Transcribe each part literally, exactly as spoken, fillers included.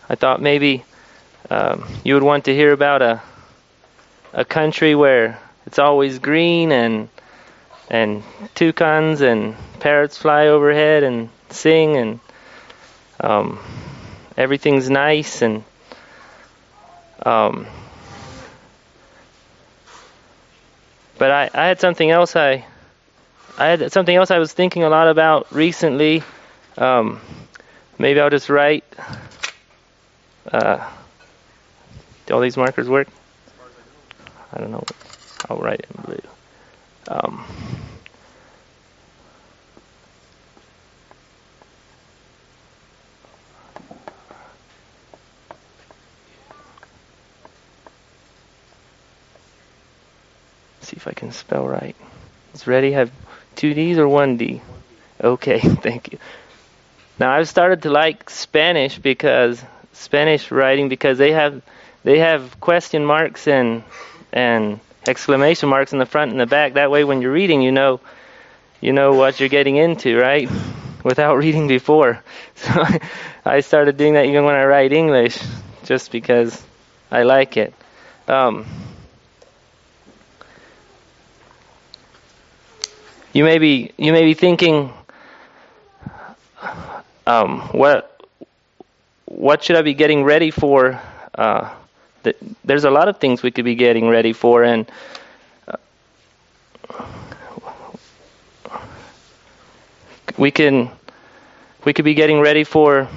I thought maybe um, you would want to hear about a a country where it's always green and and toucans and parrots fly overhead and sing and um, everything's nice and um, but I, I had something else I I had something else I was thinking a lot about recently. Um, maybe I'll just write. Uh, do all these markers work? I don't know. I'll write it in blue. Um, see if I can spell right. Is ready have two D's or one D? Okay, thank you. Now I've started to like Spanish because Spanish writing because they have they have question marks and and exclamation marks in the front and the back. That way, when you're reading, you know you know what you're getting into, right? Without reading before. So I started doing that even when I write English, just because I like it. Um, you may be you may be thinking, um, what what should I be getting ready for? Uh, th- there's a lot of things we could be getting ready for, and uh, we can we could be getting ready for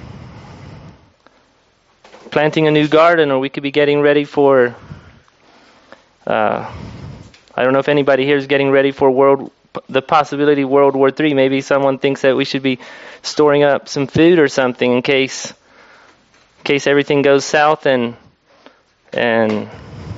planting a new garden, or we could be getting ready for. Uh, I don't know if anybody here is getting ready for world the possibility of World War Three. Maybe someone thinks that we should be storing up some food or something in case in case everything goes south and and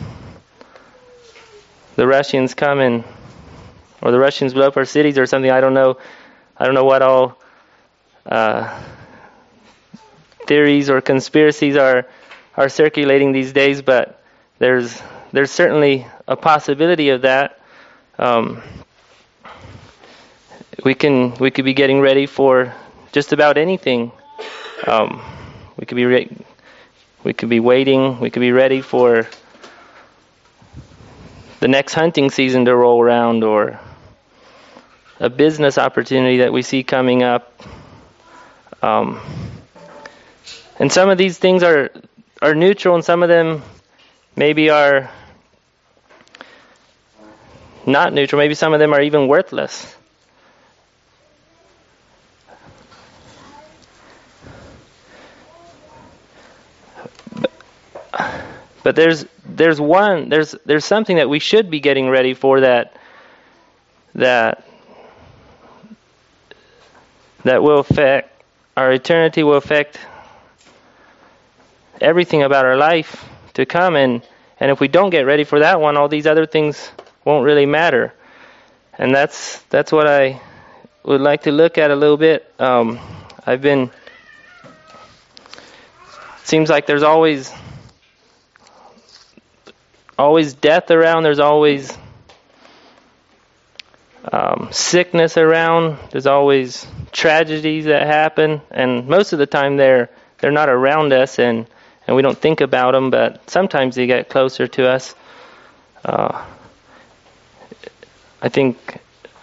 the Russians come and or the Russians blow up our cities or something. I don't know. I don't know what all uh, theories or conspiracies are are circulating these days, but there's there's certainly a possibility of that. Um, we can we could be getting ready for just about anything. Um, we could be re- we could be waiting. We could be ready for the next hunting season to roll around, or a business opportunity that we see coming up. Um, and some of these things are are neutral, and some of them maybe are not neutral. Maybe some of them are even worthless. But there's there's one there's there's something that we should be getting ready for that that that will affect our eternity, will affect everything about our life to come, and and if we don't get ready for that one, all these other things won't really matter. And that's that's what I would like to look at a little bit. Um, I've been seems like there's always always death around. There's always um, sickness around. There's always tragedies that happen, and most of the time they're they're not around us, and, and we don't think about them. But sometimes they get closer to us. Uh, I think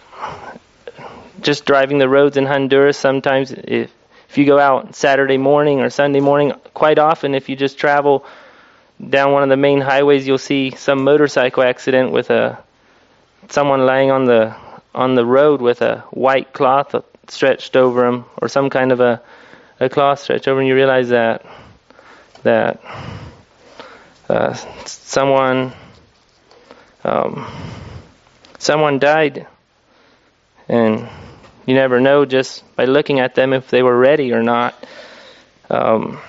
just driving the roads in Honduras, sometimes if if you go out Saturday morning or Sunday morning, quite often if you just travel down one of the main highways, you'll see some motorcycle accident with a someone laying on the on the road with a white cloth stretched over him, or some kind of a, a cloth stretched over, and you realize that that uh, someone um, someone died, and you never know just by looking at them if they were ready or not. Um,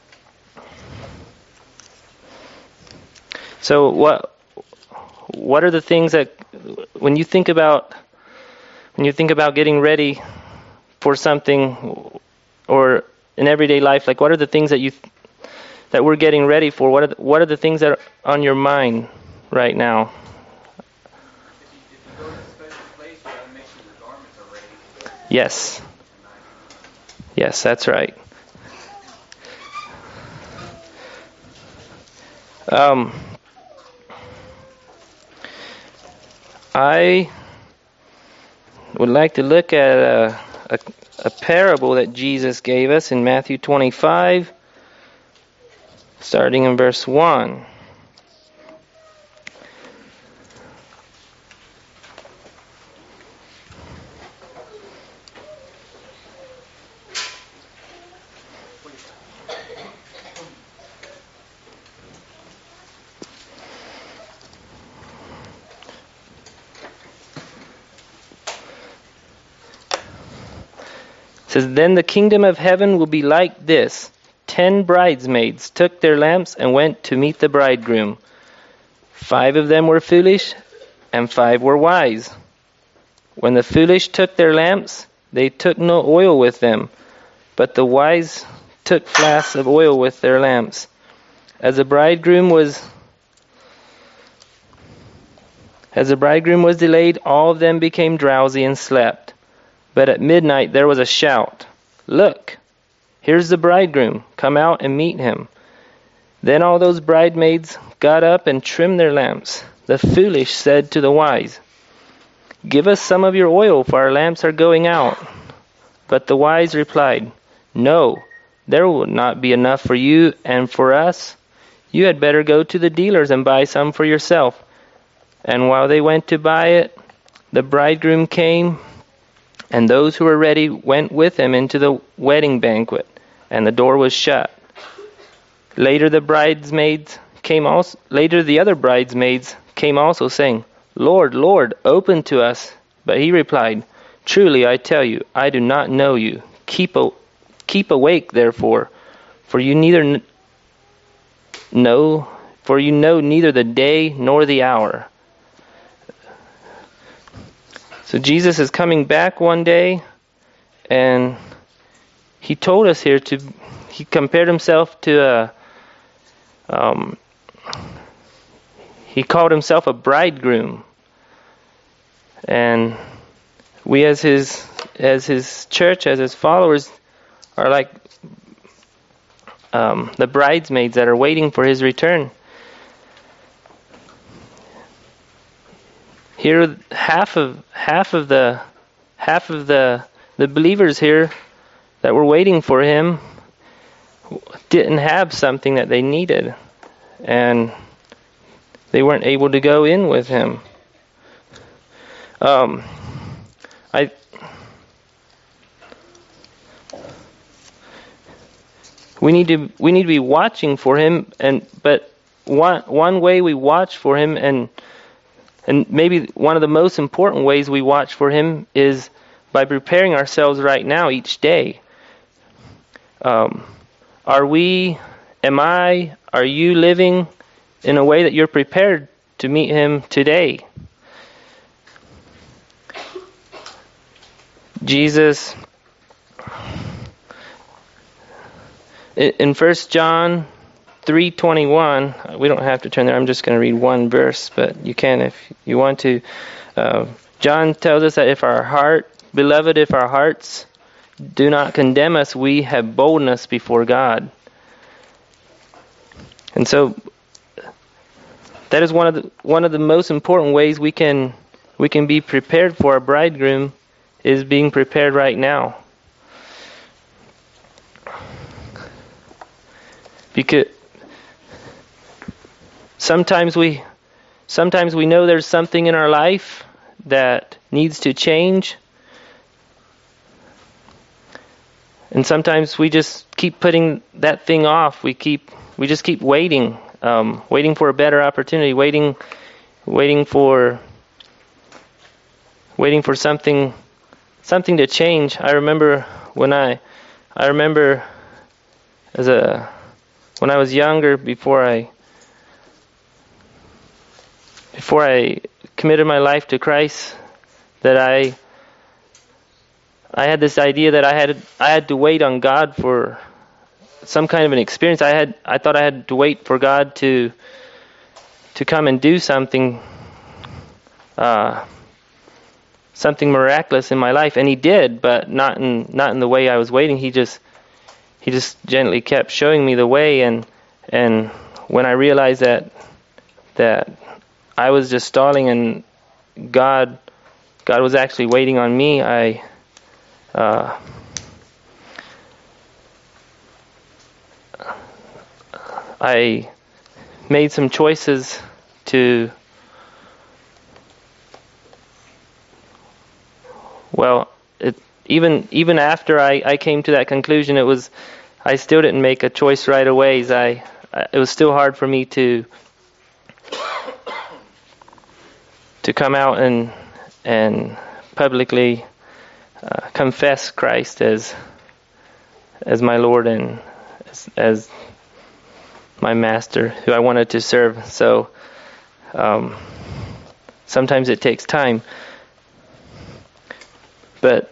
So what what are the things that when you think about when you think about getting ready for something or in everyday life, like what are the things that you that we're getting ready for? What are the, what are the things that are on your mind right now? If you, if you go to a special place, you gotta make sure your garments are ready. Yes. Yes, that's right. Um, I would like to look at a, a, a parable that Jesus gave us in Matthew twenty-five, starting in verse one. It says, "Then the kingdom of heaven will be like this. Ten bridesmaids took their lamps and went to meet the bridegroom. Five of them were foolish, and five were wise. When the foolish took their lamps, they took no oil with them, but the wise took flasks of oil with their lamps. As the bridegroom was as the bridegroom was delayed, all of them became drowsy and slept. But at midnight there was a shout, 'Look, here's the bridegroom, come out and meet him.' Then all those bridesmaids got up and trimmed their lamps. The foolish said to the wise, 'Give us some of your oil, for our lamps are going out.' But the wise replied, 'No, there will not be enough for you and for us. You had better go to the dealers and buy some for yourself.' And while they went to buy it, the bridegroom came, and those who were ready went with him into the wedding banquet, and the door was shut. Later the bridesmaids came also. Later the other bridesmaids came also, saying, 'Lord, Lord, open to us.' But he replied, 'Truly I tell you, I do not know you. Keep a, keep awake, therefore, for you neither n- know, for you know neither the day nor the hour.'" So Jesus is coming back one day, and he told us here to, he compared himself to a, um, he called himself a bridegroom. And we as his, as his church, as his followers, are like um, the bridesmaids that are waiting for his return. Here, half of half of the half of the the believers here that were waiting for him didn't have something that they needed, and they weren't able to go in with him. Um, I we need to we need to be watching for him, and but one one way we watch for him, and And maybe one of the most important ways we watch for him is by preparing ourselves right now each day. Um, are we, am I, are you living in a way that you're prepared to meet him today? Jesus, in First John three twenty-one, we don't have to turn there. I'm just going to read one verse, but you can if you want to. Uh, John tells us that if our heart, beloved, if our hearts do not condemn us, we have boldness before God. And so that is one of the one of the most important ways we can we can be prepared for a bridegroom, is being prepared right now. Because Sometimes we, sometimes we know there's something in our life that needs to change, and sometimes we just keep putting that thing off. We keep, we just keep waiting, um, waiting for a better opportunity, waiting, waiting for, waiting for something, something to change. I remember when I, I remember as a, when I was younger, before I. Before I committed my life to Christ, that I I had this idea that I had I had to wait on God for some kind of an experience. I had I thought I had to wait for God to to come and do something uh, something miraculous in my life, and He did, but not in not in the way I was waiting. He just He just gently kept showing me the way, and and when I realized that that I was just stalling and God God was actually waiting on me, I uh, I made some choices to, well, it, even even after I, I came to that conclusion, it was, I still didn't make a choice right away. I, I it was still hard for me to to come out and and publicly uh, confess Christ as as my Lord and as, as my master, who I wanted to serve. So um, sometimes it takes time, but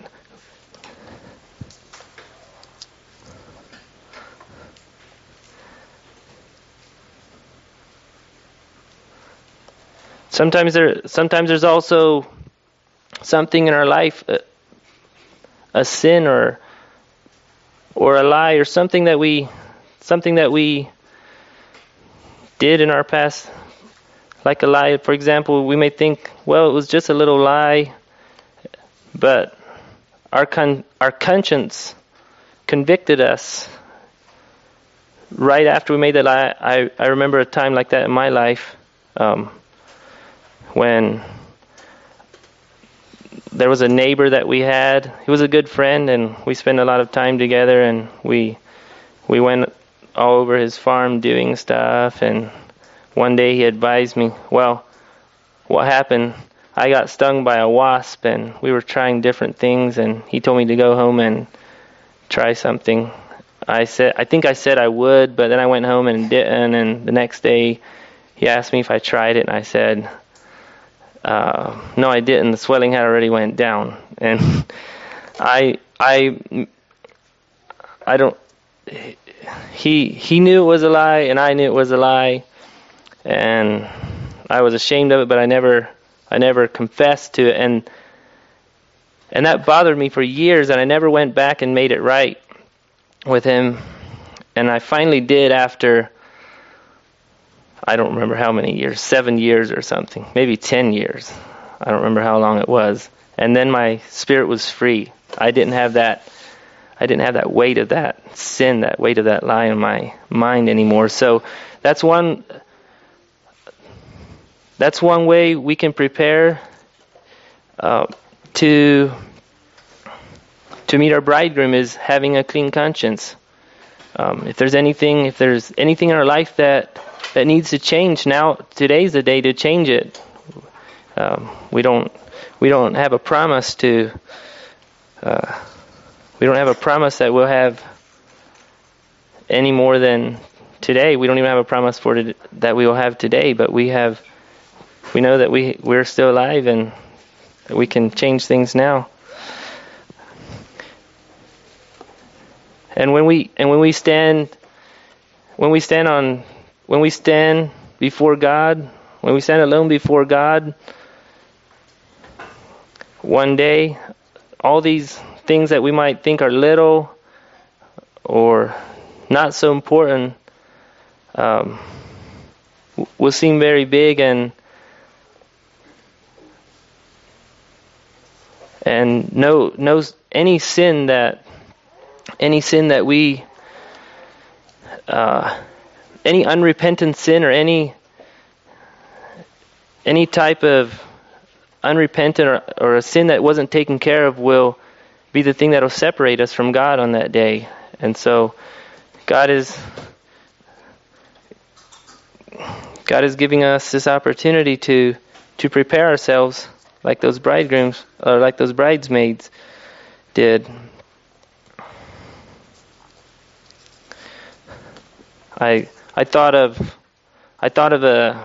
sometimes there sometimes there's also something in our life, a, a sin or or a lie or something that we something that we did in our past, like a lie. For example, we may think, well, it was just a little lie, but our con- our conscience convicted us right after we made that lie. I, I remember a time like that in my life, um, when there was a neighbor that we had. He was a good friend, and we spent a lot of time together, and we we went all over his farm doing stuff, and one day he advised me, well, what happened, I got stung by a wasp, and we were trying different things, and he told me to go home and try something. I said, I think I said I would, but then I went home and didn't, and the next day he asked me if I tried it, and I said, uh, no, I didn't. The swelling had already went down, and I, I, I don't, He he knew it was a lie, and I knew it was a lie, and I was ashamed of it. But I never I never confessed to it, and and that bothered me for years. And I never went back and made it right with him. And I finally did after, I don't remember how many years, seven years or something, maybe ten years. I don't remember how long it was. And then my spirit was free. I didn't have that. I didn't have that weight of that sin, that weight of that lie in my mind anymore. So that's one that's one way we can prepare uh, to to meet our bridegroom, is having a clean conscience. Um, if there's anything, if there's anything in our life that that needs to change, now today's the day to change it. Um, we don't we don't have a promise to. Uh, We don't have a promise that we'll have any more than today. We don't even have a promise for it, that we will have today, but we have, we know that we, we're still alive and that we can change things now. And when we and when we stand when we stand on when we stand before God, when we stand alone before God, one day, all these things that we might think are little or not so important um, will seem very big, and and no no any sin that any sin that we uh, any unrepentant sin or any any type of unrepentant or, or a sin that wasn't taken care of will be the thing that will separate us from God on that day. And so God is God is giving us this opportunity to to prepare ourselves like those bridegrooms or like those bridesmaids did. I I thought of I thought of a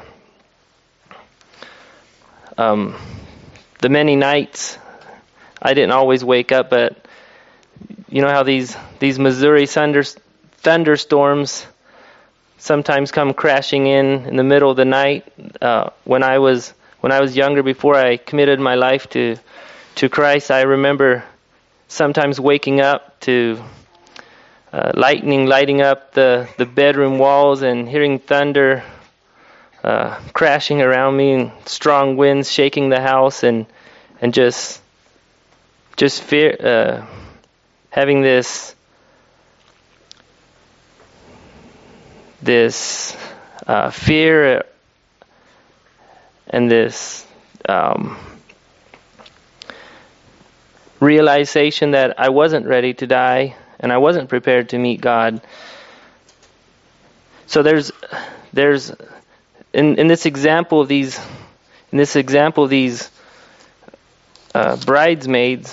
um the many nights I didn't always wake up, but you know how these these Missouri thunder, thunderstorms sometimes come crashing in in the middle of the night. Uh, when I was when I was younger, before I committed my life to to Christ, I remember sometimes waking up to uh, lightning lighting up the, the bedroom walls and hearing thunder uh, crashing around me and strong winds shaking the house and and just just fear, uh, having this this uh, fear and this um, realization that I wasn't ready to die and I wasn't prepared to meet God. So there's there's in in this example of these in this example of these uh, bridesmaids,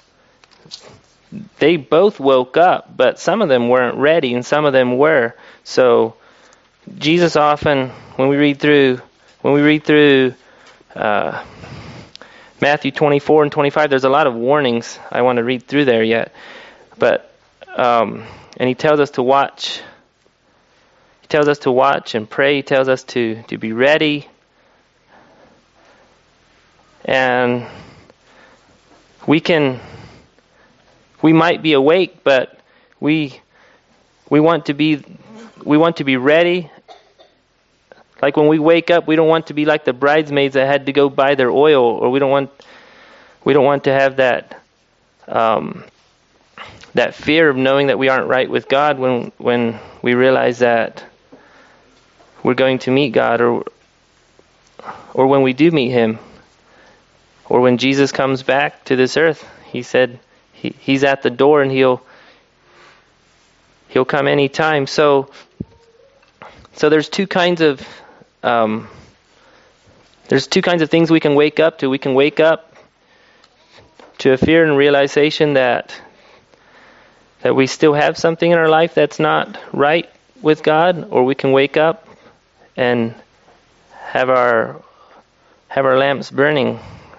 they both woke up, but some of them weren't ready and some of them were. So Jesus often, when we read through when we read through uh, Matthew twenty-four and twenty-five, there's a lot of warnings. I want to read through there yet, but um, and he tells us to watch. He tells us to watch and pray. He tells us to to be ready, and we can. We might be awake, but we we want to be we want to be ready. Like when we wake up, we don't want to be like the bridesmaids that had to go buy their oil, or we don't want we don't want to have that um, that fear of knowing that we aren't right with God when when we realize that we're going to meet God, or or when we do meet Him, or when Jesus comes back to this earth. He said he, He's at the door and He'll He'll come anytime. So so there's two kinds of Um, there's two kinds of things we can wake up to. We can wake up to a fear and realization that that we still have something in our life that's not right with God, or we can wake up and have our have our lamps burning.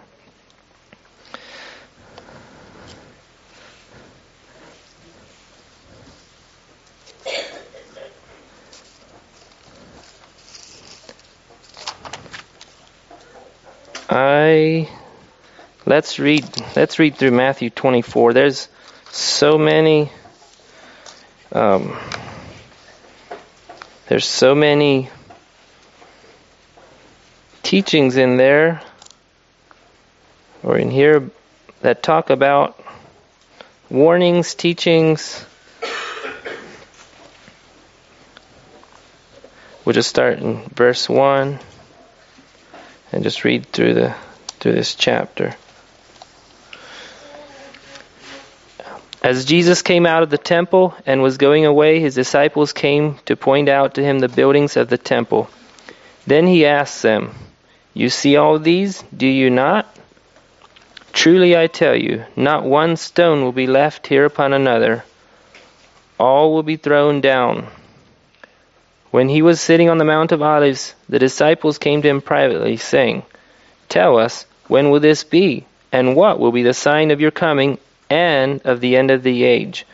I let's read let's read through Matthew twenty-four. There's so many um, there's so many teachings in there or in here that talk about warnings, teachings. We'll just start in verse one. And just read through the through this chapter. As Jesus came out of the temple and was going away, his disciples came to point out to him the buildings of the temple. Then he asked them, "You see all these, do you not? Truly I tell you, not one stone will be left here upon another. All will be thrown down." When he was sitting on the Mount of Olives, the disciples came to him privately, saying, "Tell us, when will this be? And what will be the sign of your coming and of the end of the age?"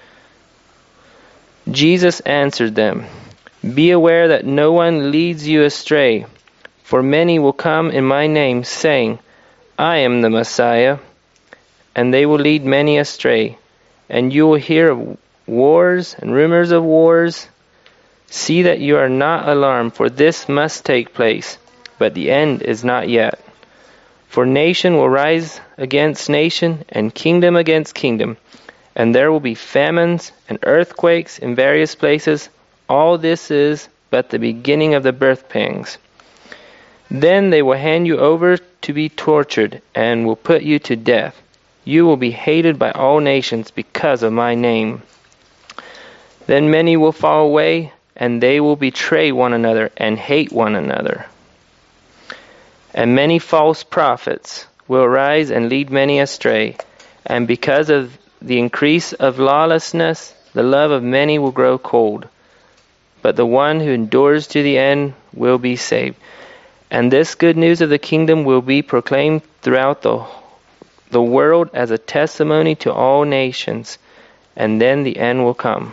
Jesus answered them, "Be aware that no one leads you astray. For many will come in my name, saying, 'I am the Messiah,' and they will lead many astray. And you will hear of wars and rumors of wars. See that you are not alarmed, for this must take place, but the end is not yet. For nation will rise against nation, and kingdom against kingdom, and there will be famines and earthquakes in various places. All this is but the beginning of the birth pangs. Then they will hand you over to be tortured, and will put you to death. You will be hated by all nations because of my name. Then many will fall away, and they will betray one another and hate one another. And many false prophets will rise and lead many astray. And because of the increase of lawlessness, the love of many will grow cold. But the one who endures to the end will be saved. And this good news of the kingdom will be proclaimed throughout the, the world as a testimony to all nations. And then the end will come.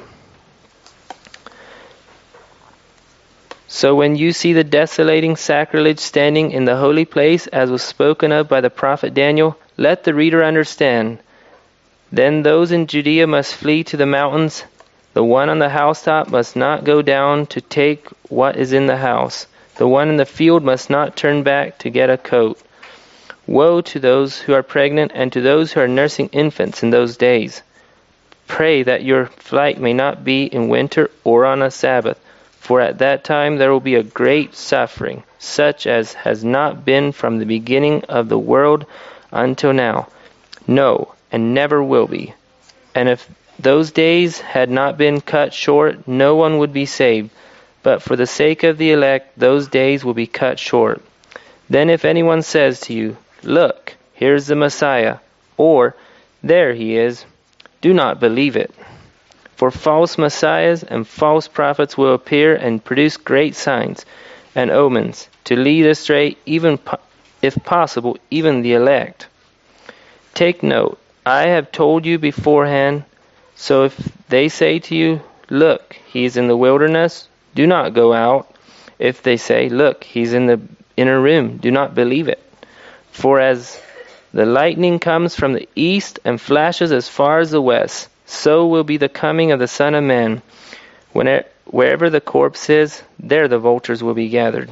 So when you see the desolating sacrilege standing in the holy place, as was spoken of by the prophet Daniel, let the reader understand. Then those in Judea must flee to the mountains. The one on the housetop must not go down to take what is in the house. The one in the field must not turn back to get a coat. Woe to those who are pregnant and to those who are nursing infants in those days. Pray that your flight may not be in winter or on a Sabbath, for at that time there will be a great suffering, such as has not been from the beginning of the world until now. No, and never will be. And if those days had not been cut short, no one would be saved. But for the sake of the elect, those days will be cut short. Then if anyone says to you, Look, here's the Messiah, or there he is, do not believe it. For false messiahs and false prophets will appear and produce great signs and omens, to lead astray, even po- if possible, even the elect. Take note, I have told you beforehand, so if they say to you, Look, he is in the wilderness, do not go out. If they say, Look, he's in the inner room, do not believe it. For as the lightning comes from the east and flashes as far as the west, so will be the coming of the Son of Man. Whenever, wherever the corpse is, there the vultures will be gathered.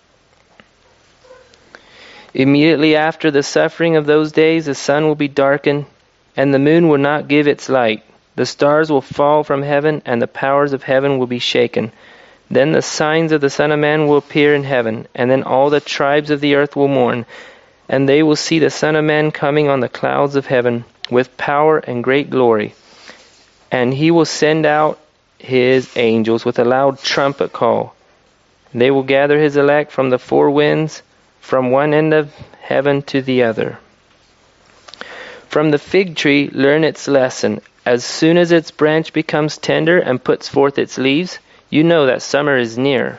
Immediately after the suffering of those days, the sun will be darkened, and the moon will not give its light. The stars will fall from heaven, and the powers of heaven will be shaken. Then the signs of the Son of Man will appear in heaven, and then all the tribes of the earth will mourn, and they will see the Son of Man coming on the clouds of heaven with power and great glory. And he will send out his angels with a loud trumpet call. They will gather his elect from the four winds, from one end of heaven to the other. From the fig tree learn its lesson. As soon as its branch becomes tender and puts forth its leaves, you know that summer is near.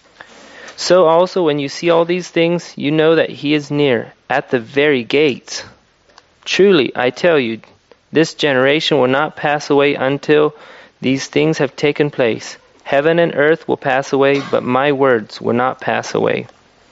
So also when you see all these things, you know that he is near, at the very gates. Truly, I tell you, this generation will not pass away until these things have taken place. Heaven and earth will pass away, but my words will not pass away.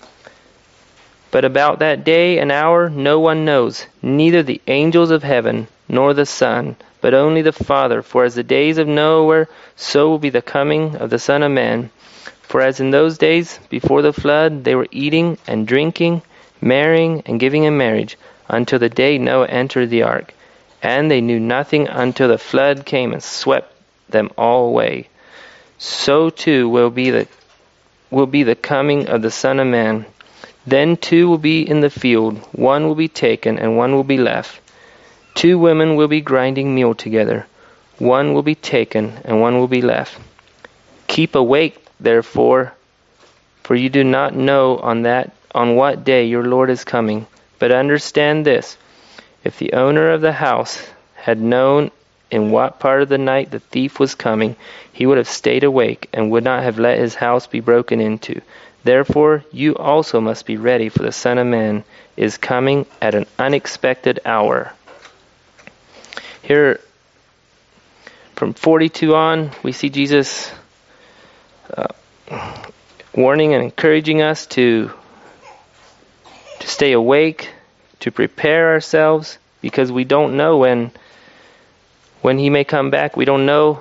But about that day and hour no one knows, neither the angels of heaven, nor the Son, but only the Father. For as the days of Noah were, so will be the coming of the Son of Man. For as in those days before the flood, they were eating and drinking, marrying and giving in marriage, until the day Noah entered the ark. And they knew nothing until the flood came and swept them all away. So too will be the will be the coming of the Son of Man. Then two will be in the field, one will be taken and one will be left. Two women will be grinding meal together, one will be taken and one will be left. Keep awake, therefore, for you do not know on that on what day your Lord is coming. But understand this, if the owner of the house had known in what part of the night the thief was coming, he would have stayed awake and would not have let his house be broken into. Therefore, you also must be ready, for the Son of Man is coming at an unexpected hour. Here, from forty-two on, we see Jesus uh, warning and encouraging us to, to stay awake, to prepare ourselves, because we don't know when, when He may come back. We don't know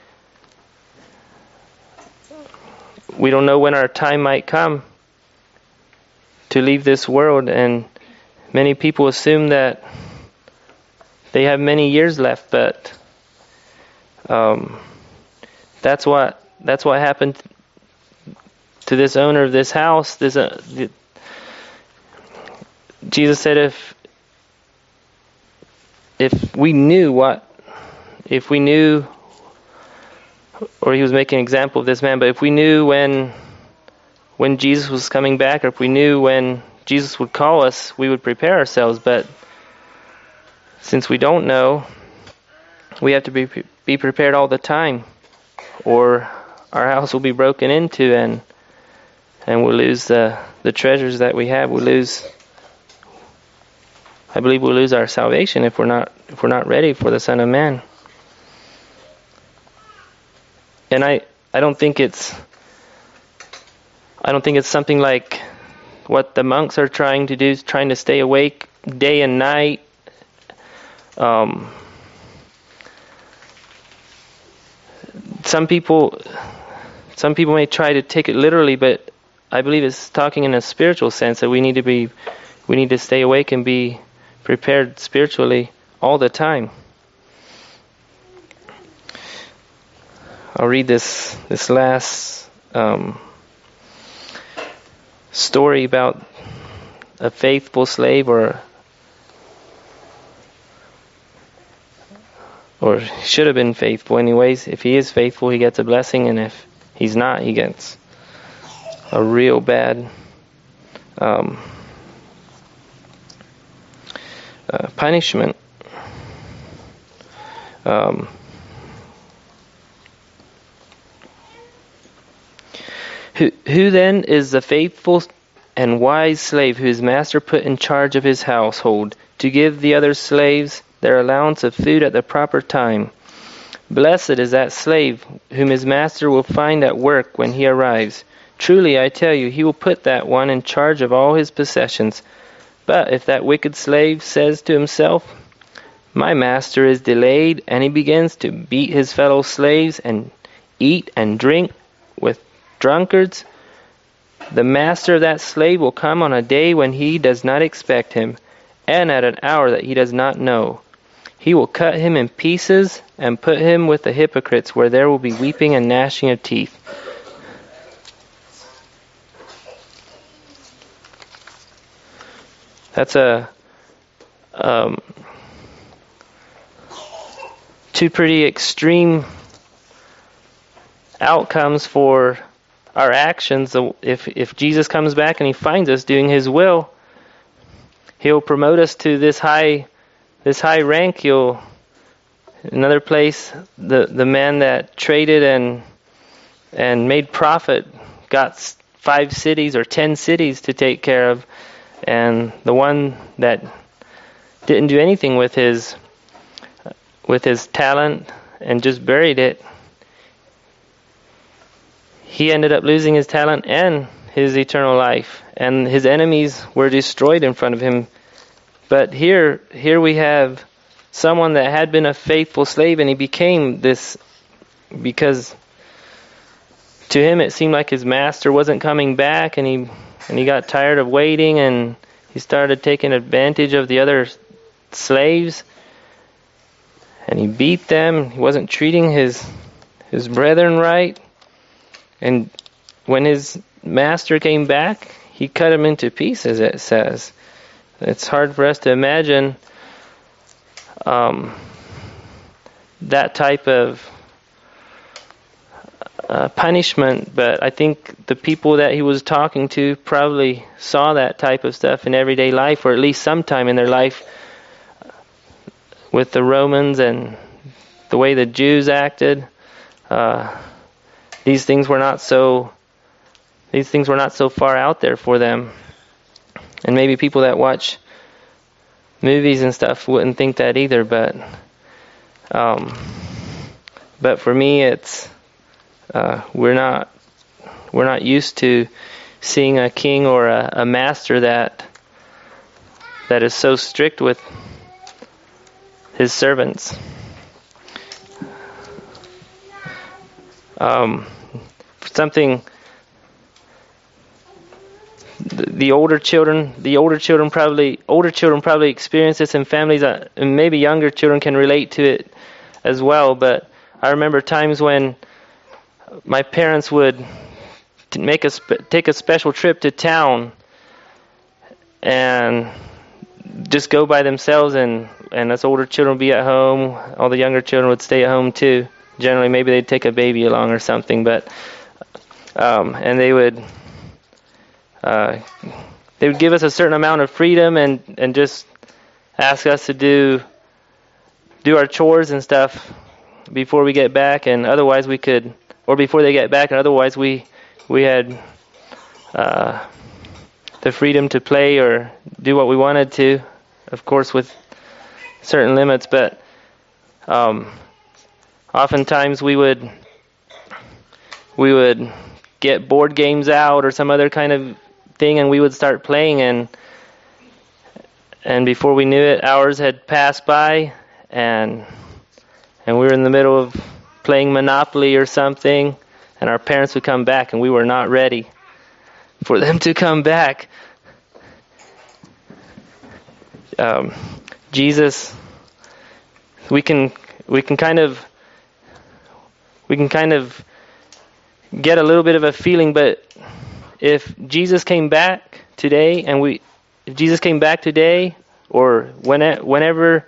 We don't know when our time might come to leave this world, and many people assume that they have many years left, but um, that's what that's what happened to this owner of this house. This uh, the, Jesus said, if if we knew what, if we knew. Or he was making an example of this man, but if we knew when when Jesus was coming back, or if we knew when Jesus would call us, we would prepare ourselves. But since we don't know, we have to be be prepared all the time, or our house will be broken into, and and we'll lose the the treasures that we have. We'll lose. I believe we'll lose our salvation if we're not if we're not ready for the Son of Man. And I, I don't think it's I don't think it's something like what the monks are trying to do, trying to stay awake day and night. Um, some people, some people may try to take it literally, but I believe it's talking in a spiritual sense that we need to be, we need to stay awake and be prepared spiritually all the time. I'll read this this last um, story about a faithful slave, or or should have been faithful anyways. If he is faithful, he gets a blessing, and if he's not, he gets a real bad um, uh, punishment. Um, who, who then is the faithful and wise slave whose master put in charge of his household to give the other slaves their allowance of food at the proper time? Blessed is that slave whom his master will find at work when he arrives. Truly, I tell you, he will put that one in charge of all his possessions. But if that wicked slave says to himself, my master is delayed, and he begins to beat his fellow slaves and eat and drink with drunkards, the master of that slave will come on a day when he does not expect him, and at an hour that he does not know. He will cut him in pieces and put him with the hypocrites, where there will be weeping and gnashing of teeth. That's a um, two pretty extreme outcomes for our actions. If if Jesus comes back and he finds us doing his will, he'll promote us to this high this high rank. He'll another place, the the man that traded and and made profit got five cities or ten cities to take care of, and the one that didn't do anything with his with his talent and just buried it, he ended up losing his talent and his eternal life, and his enemies were destroyed in front of him. But here, here we have someone that had been a faithful slave, and he became this because to him it seemed like his master wasn't coming back, and he and he got tired of waiting, and he started taking advantage of the other slaves, and he beat them. He wasn't treating his his brethren right. And when his master came back, he cut him into pieces, it says. It's hard for us to imagine um, that type of uh, punishment, but I think the people that he was talking to probably saw that type of stuff in everyday life, or at least sometime in their life, with the Romans and the way the Jews acted. Uh, these things were not so. These things were not so far out there for them. And maybe people that watch movies and stuff wouldn't think that either, but um, but for me, it's uh, we're not we're not used to seeing a king or a, a master that that is so strict with his servants. Um, something. The older children, the older children probably, older children probably experience this in families, uh, and maybe younger children can relate to it as well. But I remember times when my parents would make a take a special trip to town and just go by themselves, and and us older children would be at home. All the younger children would stay at home too. Generally, maybe they'd take a baby along or something, but um, and they would. Uh, they would give us a certain amount of freedom and, and just ask us to do do our chores and stuff before we get back, and otherwise we could, or before they get back, and otherwise we we had uh, the freedom to play or do what we wanted to, of course with certain limits. But um, oftentimes we would we would get board games out or some other kind of thing, and we would start playing, and and before we knew it, hours had passed by, and and we were in the middle of playing Monopoly or something, and our parents would come back, and we were not ready for them to come back. Um, Jesus, we can we can kind of we can kind of get a little bit of a feeling, but if Jesus came back today, and we if Jesus came back today, or when, whenever,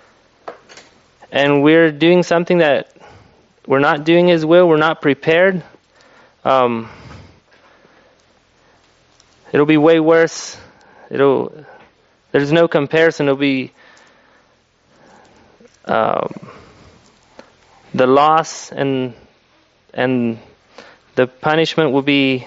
and we're doing something that we're not doing His will, we're not prepared, um, it'll be way worse. It'll there's no comparison. It'll be um, the loss and and the punishment will be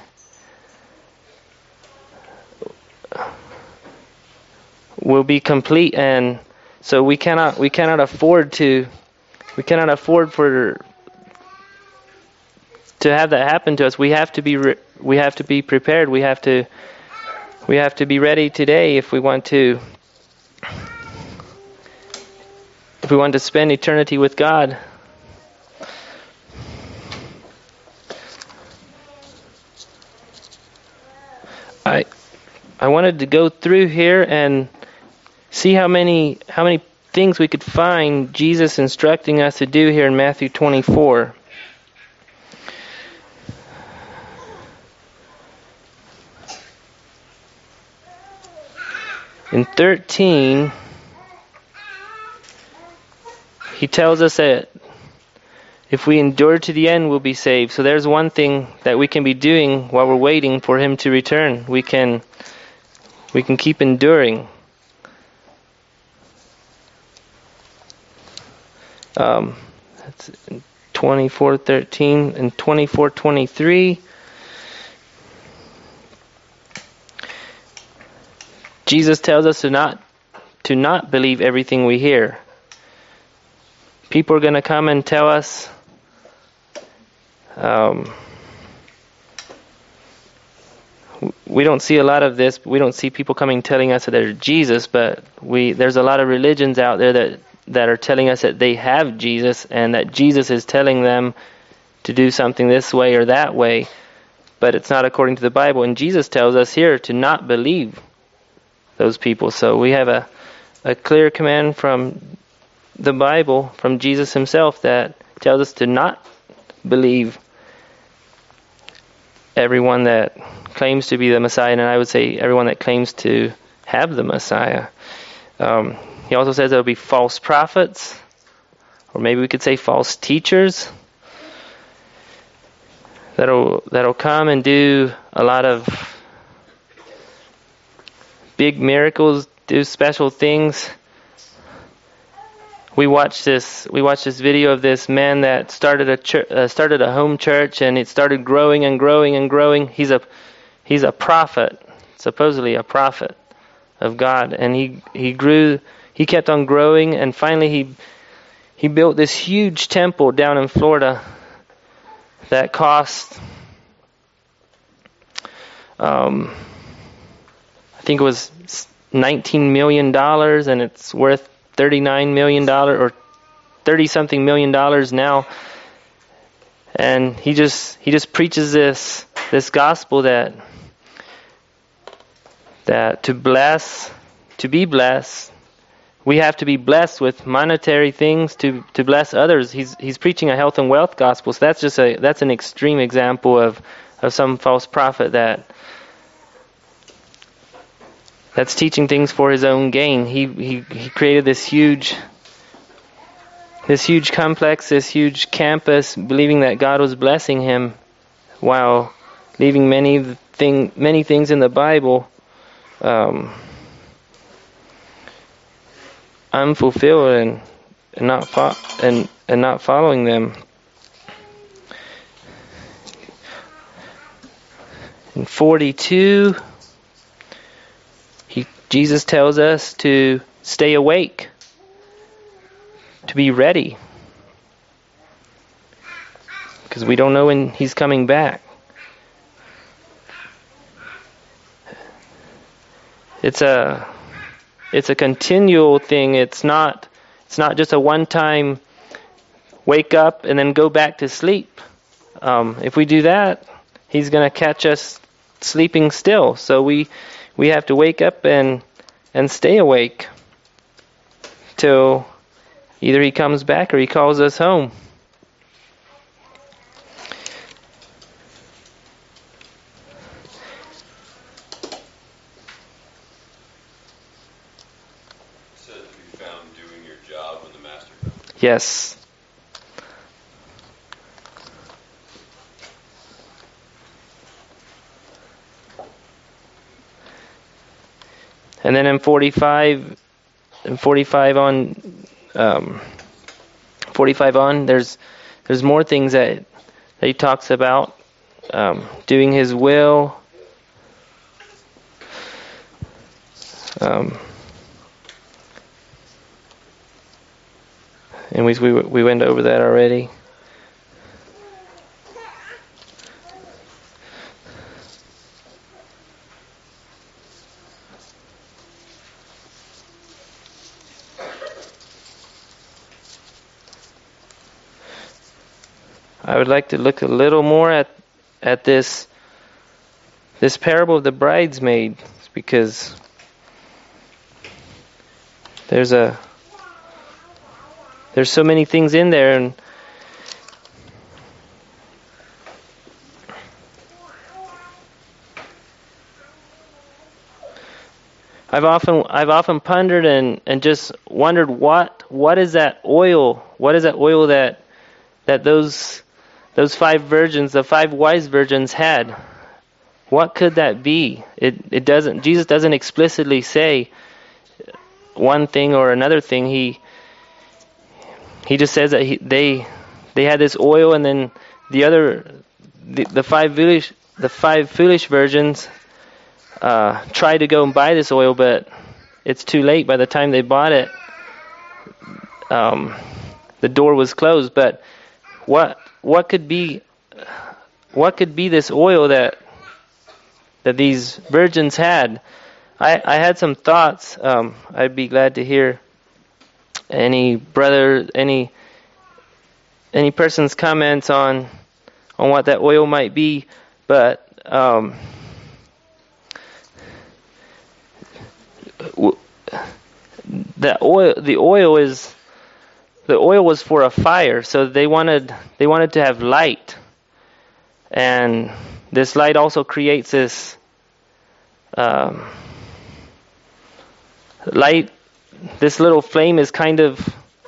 will be complete, and so we cannot we cannot afford to we cannot afford for to have that happen to us. We have to be re, we have to be prepared. We have to we have to be ready today if we want to if we want to spend eternity with God. I I wanted to go through here and see how many how many things we could find Jesus instructing us to do here in Matthew twenty-four. In thirteen, He tells us that if we endure to the end, we'll be saved. So there's one thing that we can be doing while we're waiting for Him to return. We can we can keep enduring. Um, that's twenty-four thirteen and twenty-four twenty-three. Jesus tells us to not to not believe everything we hear. People are going to come and tell us um, we don't see a lot of this. We don't see people coming telling us that they're Jesus, but we there's a lot of religions out there that that are telling us that they have Jesus and that Jesus is telling them to do something this way or that way, but it's not according to the Bible. And Jesus tells us here to not believe those people. So we have a, a clear command from the Bible, from Jesus Himself, that tells us to not believe everyone that claims to be the Messiah, and I would say everyone that claims to have the Messiah. Um, he also says there will be false prophets, or maybe we could say false teachers, that'll that'll come and do a lot of big miracles, do special things. We watched this. We watched this video of this man that started a church, uh, started a home church, and it started growing and growing and growing. He's a he's a prophet, supposedly a prophet of God, and he he grew. He kept on growing, and finally he he built this huge temple down in Florida that cost um, I think it was nineteen million dollars, and it's worth thirty-nine million dollars or thirty something million dollars now. And he just he just preaches this this gospel that that to bless, to be blessed, we have to be blessed with monetary things to, to bless others. He's he's preaching a health and wealth gospel. So that's just a that's an extreme example of, of some false prophet that that's teaching things for his own gain. He he he created this huge this huge complex, this huge campus, believing that God was blessing him, while leaving many thing many things in the Bible um, unfulfilled and, and not fo- and and not following them. In forty-two, he Jesus tells us to stay awake, to be ready, because we don't know when he's coming back. It's a it's a continual thing. It's not it's not just a one-time wake up and then go back to sleep. Um, if we do that, he's going to catch us sleeping still. So we we have to wake up and and stay awake till either he comes back or he calls us home. It says to be found doing your job when the master comes. Yes. And then in forty-five, in forty-five on, um, forty-five on, there's there's more things that, that he talks about, um, doing his will. Um, and we we we went over that already. I would like to look a little more at at this this parable of the bridesmaids, because there's a there's so many things in there, and I've often I've often pondered and, and just wondered what what is that oil? What is that oil that that those Those five virgins, the five wise virgins had? What could that be? It it doesn't. Jesus doesn't explicitly say one thing or another thing. He he just says that he, they they had this oil, and then the other the, the five foolish the five foolish virgins uh, tried to go and buy this oil, but it's too late. By the time they bought it, um, the door was closed. But what What could be, what could be this oil that that these virgins had? I, I had some thoughts. Um, I'd be glad to hear any brother, any any person's comments on on what that oil might be. But um, the oil, the oil is. The oil was for a fire, so they wanted they wanted to have light, and this light also creates this um, light. This little flame is kind of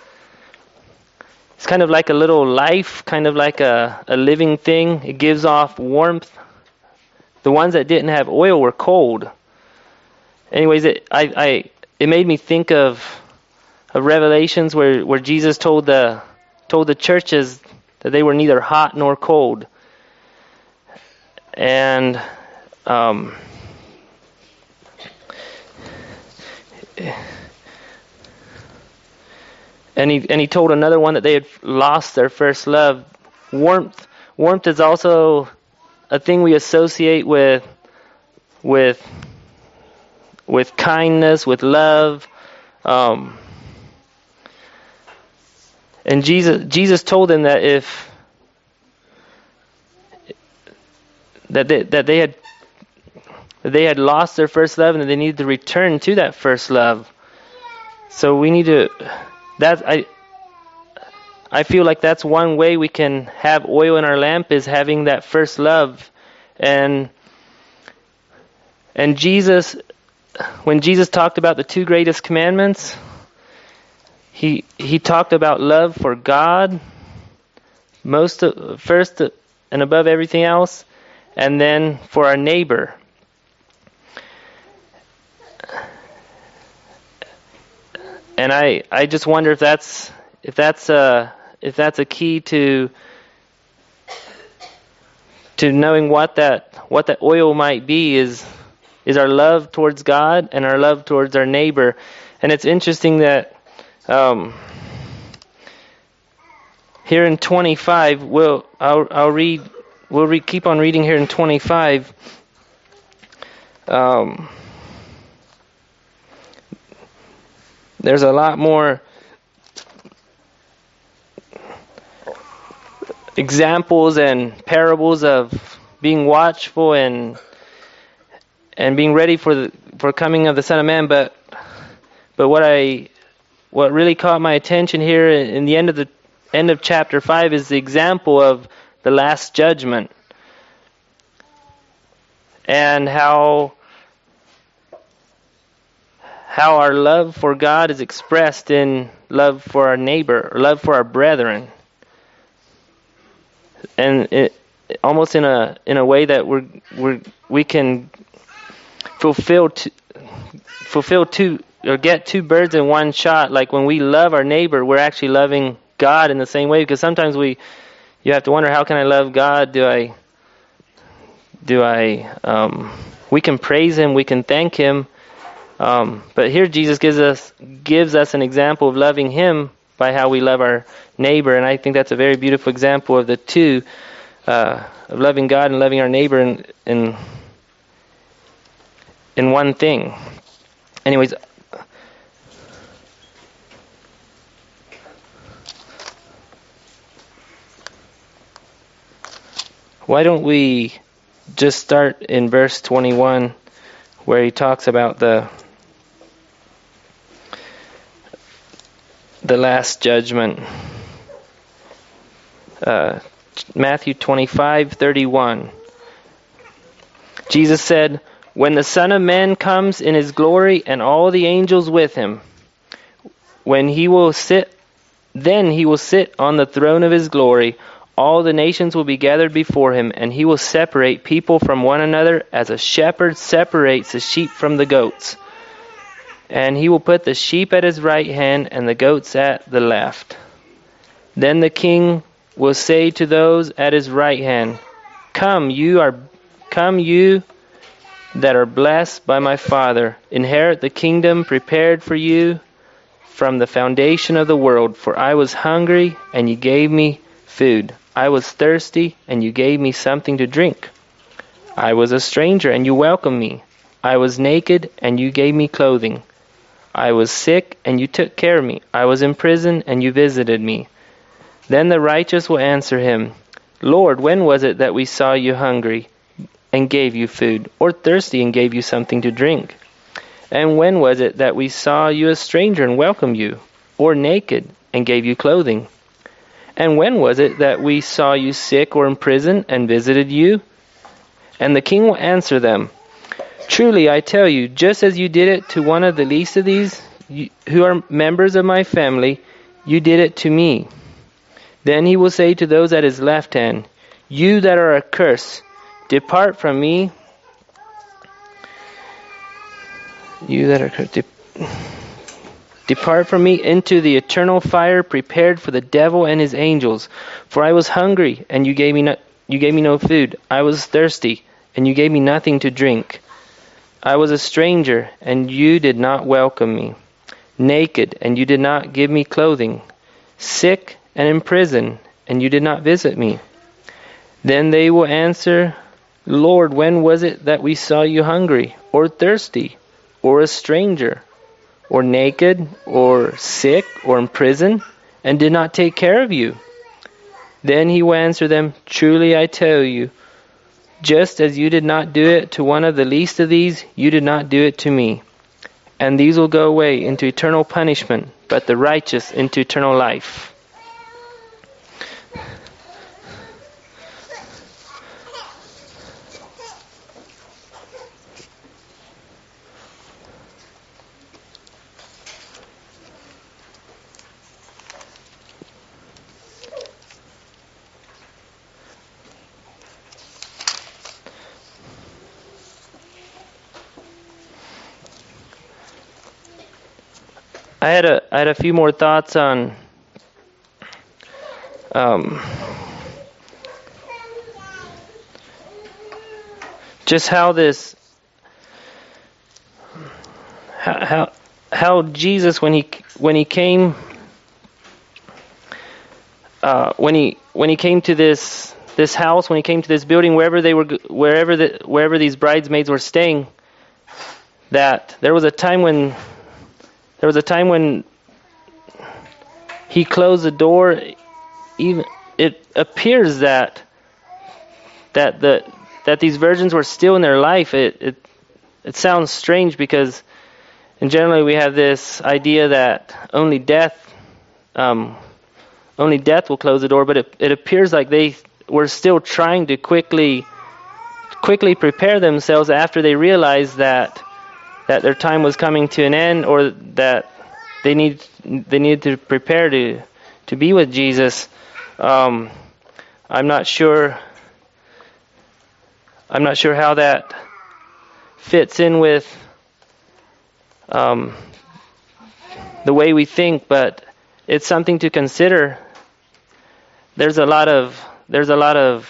it's kind of like a little life, kind of like a, a living thing. It gives off warmth. The ones that didn't have oil were cold. Anyways, it I, I it made me think of. Of Revelations, where, where Jesus told the told the churches that they were neither hot nor cold, and um, and he and he told another one that they had lost their first love. Warmth warmth is also a thing we associate with with with kindness, with love. Um, And Jesus, Jesus told them that if that they, that they had that they had lost their first love and that they needed to return to that first love. So we need to. That I. I feel like that's one way we can have oil in our lamp, is having that first love, and and Jesus, when Jesus talked about the two greatest commandments. He he talked about love for God, most of, first and above everything else, and then for our neighbor. And I, I just wonder if that's if that's a if that's a key to to knowing what that what that oil might be, is is our love towards God and our love towards our neighbor. And it's interesting that. Um, here in twenty-five, we'll I'll I'll read. We'll re, keep on reading here in twenty-five. Um, there's a lot more. examples and parables of being watchful and and being ready for the for coming of the Son of Man. But but what I what really caught my attention here in the end of the end of chapter five is the example of the Last Judgment, and how how our love for God is expressed in love for our neighbor, or love for our brethren, and it, almost in a in a way that we're we we can fulfill two, fulfill two or get two birds in one shot. Like when we love our neighbor, we're actually loving God in the same way. Because sometimes we, you have to wonder, how can I love God? Do I, do I? Um, we can praise Him, we can thank Him, um, but here Jesus gives us gives us an example of loving Him by how we love our neighbor, and I think that's a very beautiful example of the two, uh, of loving God and loving our neighbor in in, in one thing. Anyways. Why don't we just start in verse twenty-one, where he talks about the the last judgment. Uh, Matthew twenty-five thirty-one. Jesus said, "When the Son of Man comes in His glory and all the angels with Him, when He will sit, then He will sit on the throne of His glory. All the nations will be gathered before Him, and He will separate people from one another as a shepherd separates the sheep from the goats. And He will put the sheep at His right hand and the goats at the left. Then the King will say to those at His right hand, Come, you are, come you that are blessed by my Father, inherit the kingdom prepared for you from the foundation of the world. For I was hungry, and you gave me food. I was thirsty, and you gave me something to drink. I was a stranger, and you welcomed me. I was naked, and you gave me clothing. I was sick, and you took care of me. I was in prison, and you visited me. Then the righteous will answer Him, Lord, when was it that we saw you hungry and gave you food, or thirsty and gave you something to drink? And when was it that we saw you a stranger and welcomed you, or naked and gave you clothing? And when was it that we saw you sick or in prison and visited you? And the King will answer them, Truly I tell you, just as you did it to one of the least of these who are members of my family, you did it to me. Then He will say to those at His left hand, You that are accursed, depart from me. You that are accursed, depart. Depart from me into the eternal fire prepared for the devil and his angels. For I was hungry, and you gave me no, you gave me no food. I was thirsty, and you gave me nothing to drink. I was a stranger, and you did not welcome me. Naked, and you did not give me clothing. Sick and in prison, and you did not visit me. Then they will answer, Lord, when was it that we saw you hungry, or thirsty, or a stranger, or naked, or sick, or in prison, and did not take care of you? Then He will answer them, Truly I tell you, just as you did not do it to one of the least of these, you did not do it to me. And these will go away into eternal punishment, but the righteous into eternal life. I had a I had a few more thoughts on um, just how this how, how how Jesus when he when he came uh, when he when he came to this this house, when he came to this building, wherever they were wherever the, wherever these bridesmaids were staying, that there was a time when There was a time when He closed the door, even it appears that that the that these virgins were still in their life. It it it sounds strange because, and generally we have this idea that only death, um, only death will close the door. But it it appears like they were still trying to quickly quickly prepare themselves after they realized that that their time was coming to an end, or that they need they needed to prepare to to be with Jesus. Um, I'm not sure. I'm not sure how that fits in with um, the way we think, but it's something to consider. There's a lot of there's a lot of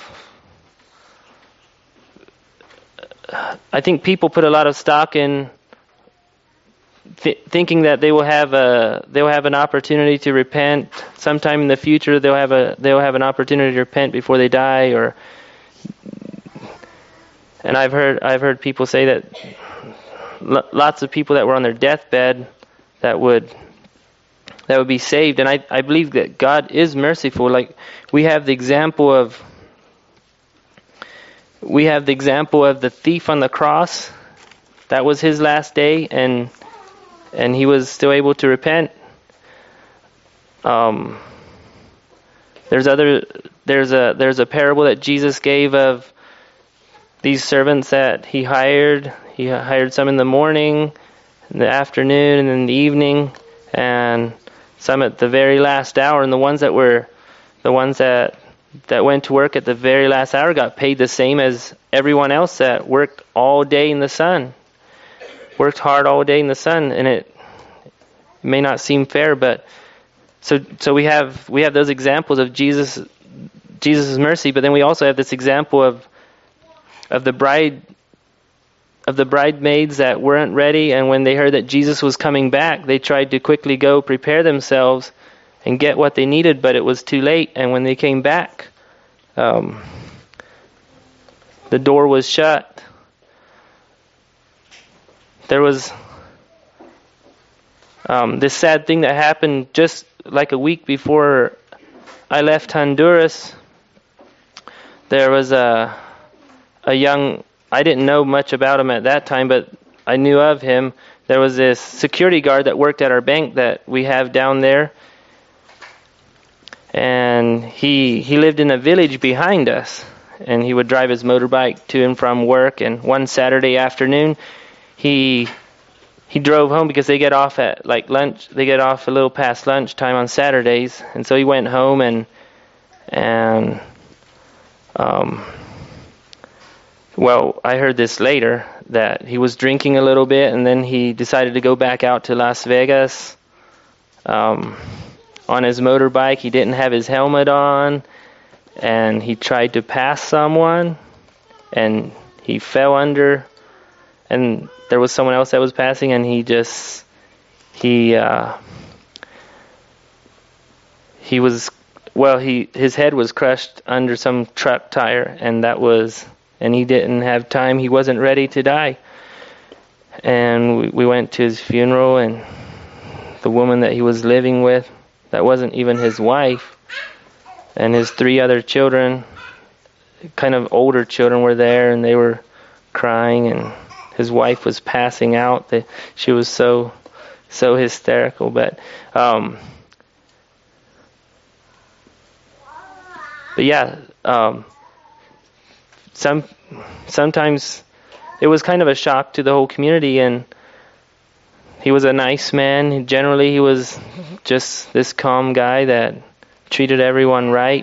I think people put a lot of stock in th- thinking that they will have a they will have an opportunity to repent sometime in the future. They'll have a they'll have an opportunity to repent before they die, or and I've heard I've heard people say that l- lots of people that were on their deathbed that would that would be saved. And I I believe that God is merciful. Like we have the example of we have the example of the thief on the cross. That was his last day, and and he was still able to repent. Um, there's other there's a there's a parable that Jesus gave of these servants that he hired. He hired some in the morning, in the afternoon, and in the evening, and some at the very last hour. And the ones that were the ones that that went to work at the very last hour got paid the same as everyone else that worked all day in the sun. Worked hard all day in the sun, and it may not seem fair, but so so we have we have those examples of Jesus Jesus' mercy, but then we also have this example of of the bride of the bridesmaids that weren't ready, and when they heard that Jesus was coming back, they tried to quickly go prepare themselves and get what they needed, but it was too late. And when they came back, um, the door was shut. There was um, this sad thing that happened just like a week before I left Honduras. There was a a young, I didn't know much about him at that time, but I knew of him. There was this security guard that worked at our bank that we have down there. And he he lived in a village behind us. And he would drive his motorbike to and from work. And one Saturday afternoon, he he drove home because they get off at like lunch. They get off a little past lunchtime on Saturdays. And so he went home and, and um, well, I heard this later, that he was drinking a little bit, and then he decided to go back out to Las Vegas um, on his motorbike. He didn't have his helmet on, and he tried to pass someone, and he fell under, and there was someone else that was passing, and he just, he, uh, he was, well, he, his head was crushed under some truck tire, and that was, and he didn't have time, he wasn't ready to die. And we, we went to his funeral, and the woman that he was living with, that wasn't even his wife, and his three other children, kind of older children, were there, and they were crying, and his wife was passing out. They, she was so, so hysterical. But, um, but yeah, um, some sometimes it was kind of a shock to the whole community, and he was a nice man. Generally, he was just this calm guy that treated everyone right.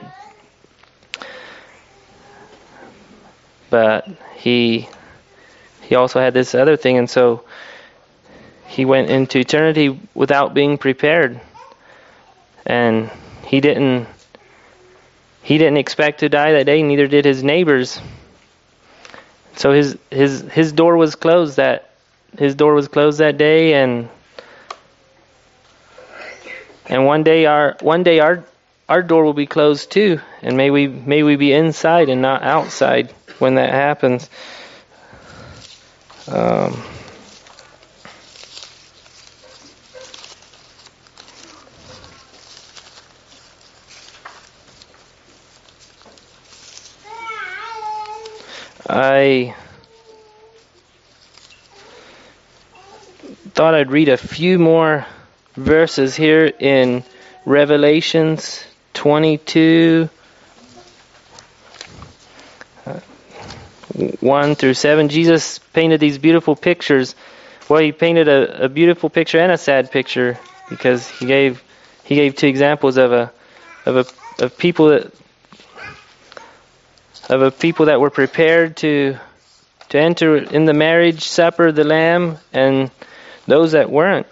But he he also had this other thing, and so he went into eternity without being prepared. And he didn't he didn't expect to die that day, neither did his neighbors. So his his his door was closed that his door was closed that day, and and one day our one day our our door will be closed too, and may we may we be inside and not outside when that happens. Um, I thought I'd read a few more verses here in Revelations twenty-two, uh, one through seven. Jesus painted these beautiful pictures. Well, he painted a, a beautiful picture and a sad picture, because he gave he gave two examples of a of a of people that of a people that were prepared to to enter in the marriage supper of the Lamb, and those that weren't.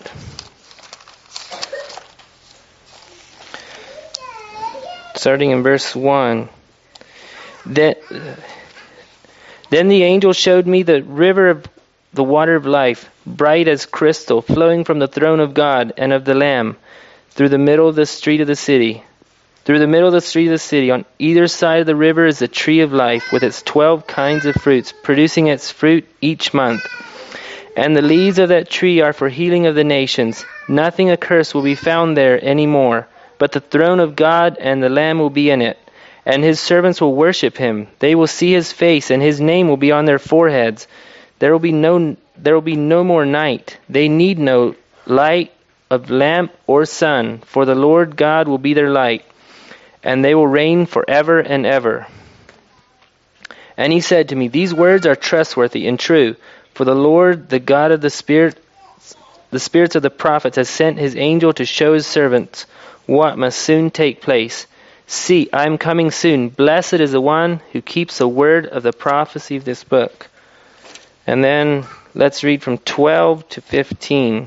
Starting in verse one. Then, then the angel showed me the river of the water of life, bright as crystal, flowing from the throne of God and of the Lamb, through the middle of the street of the city. Through the middle of the street of the city, on either side of the river, is the tree of life, with its twelve kinds of fruits, producing its fruit each month. And the leaves of that tree are for healing of the nations. Nothing accursed will be found there any more, but the throne of God and the Lamb will be in it, and his servants will worship him. They will see his face, and his name will be on their foreheads. There will be no there will be no more night. They need no light of lamp or sun, for the Lord God will be their light, and they will reign forever and ever. And he said to me, these words are trustworthy and true, for the Lord, the God of the Spirit, the spirits of the prophets, has sent his angel to show his servants what must soon take place. See, I am coming soon. Blessed is the one who keeps the word of the prophecy of this book. And then let's read from twelve to fifteen.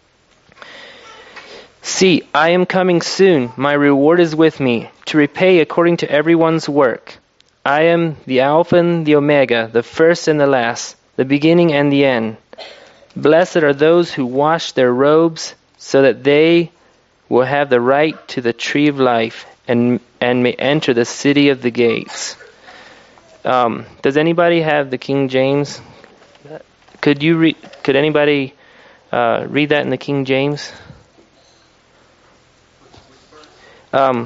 See, I am coming soon. My reward is with me, to repay according to everyone's work. I am the Alpha and the Omega, the first and the last, the beginning and the end. Blessed are those who wash their robes, so that they will have the right to the tree of life, and and may enter the city of the gates. Um, does anybody have the King James? Could you read? Could anybody uh, read that in the King James? Um,